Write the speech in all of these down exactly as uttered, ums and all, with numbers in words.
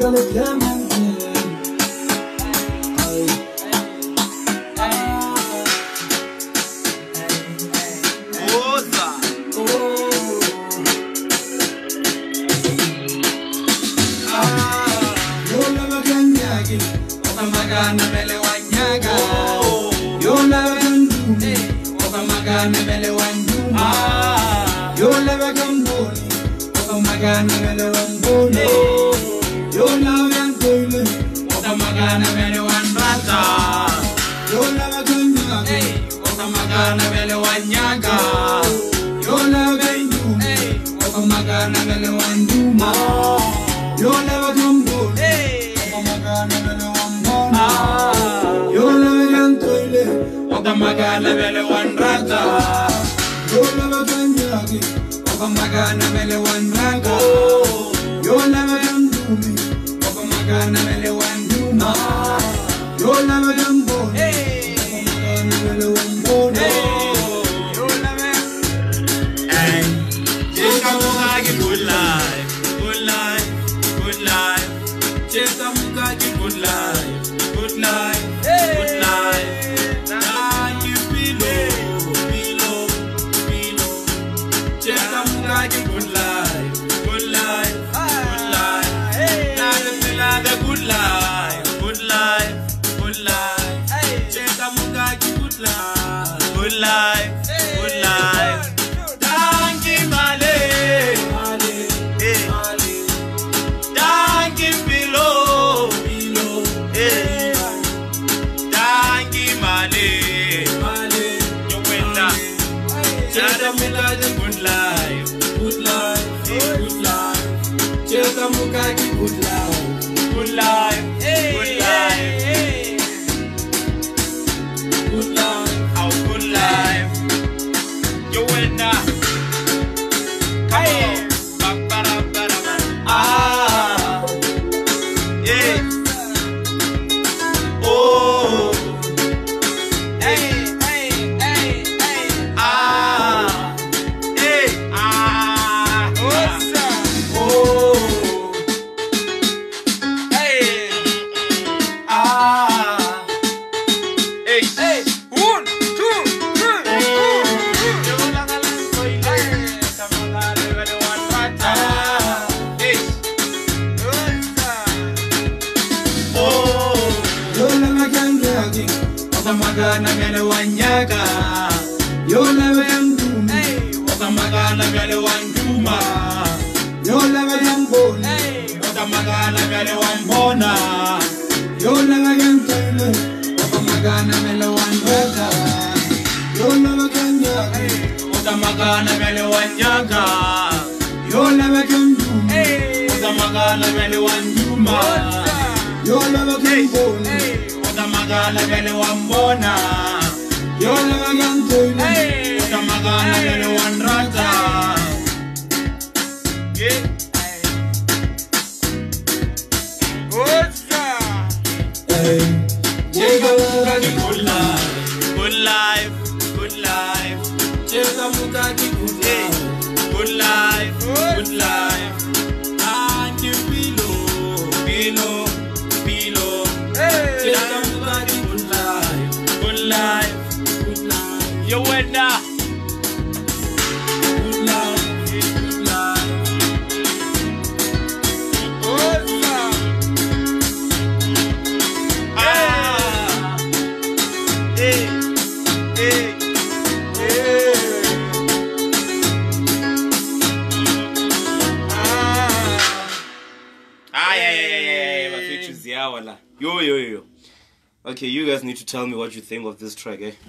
Yo, yo, yo. Okay, you guys need to tell me what you think of this track, eh?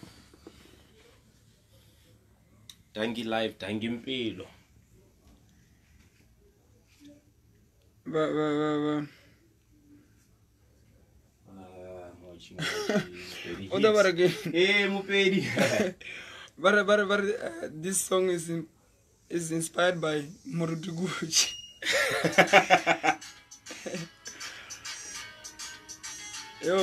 Dangi live, Dangi mpilo. Ba ba ba ba. Ah, watching. Oda barage. Eh, mupedi. But but but uh, this song is in, is inspired by Morutuguchi. Yo.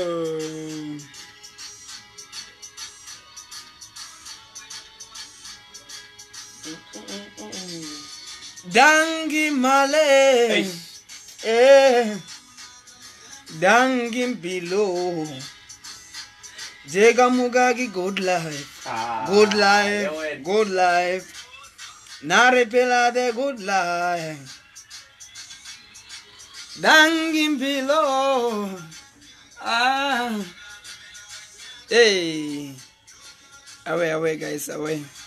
Dangi Male. Hey. Eh, Dangimpilo. Jega Mugagi, good life. Ah, Good yeah, life. wait. Good life. Narepela the good life. Dangimpilo. Ah. Hey. Away, away, guys, away.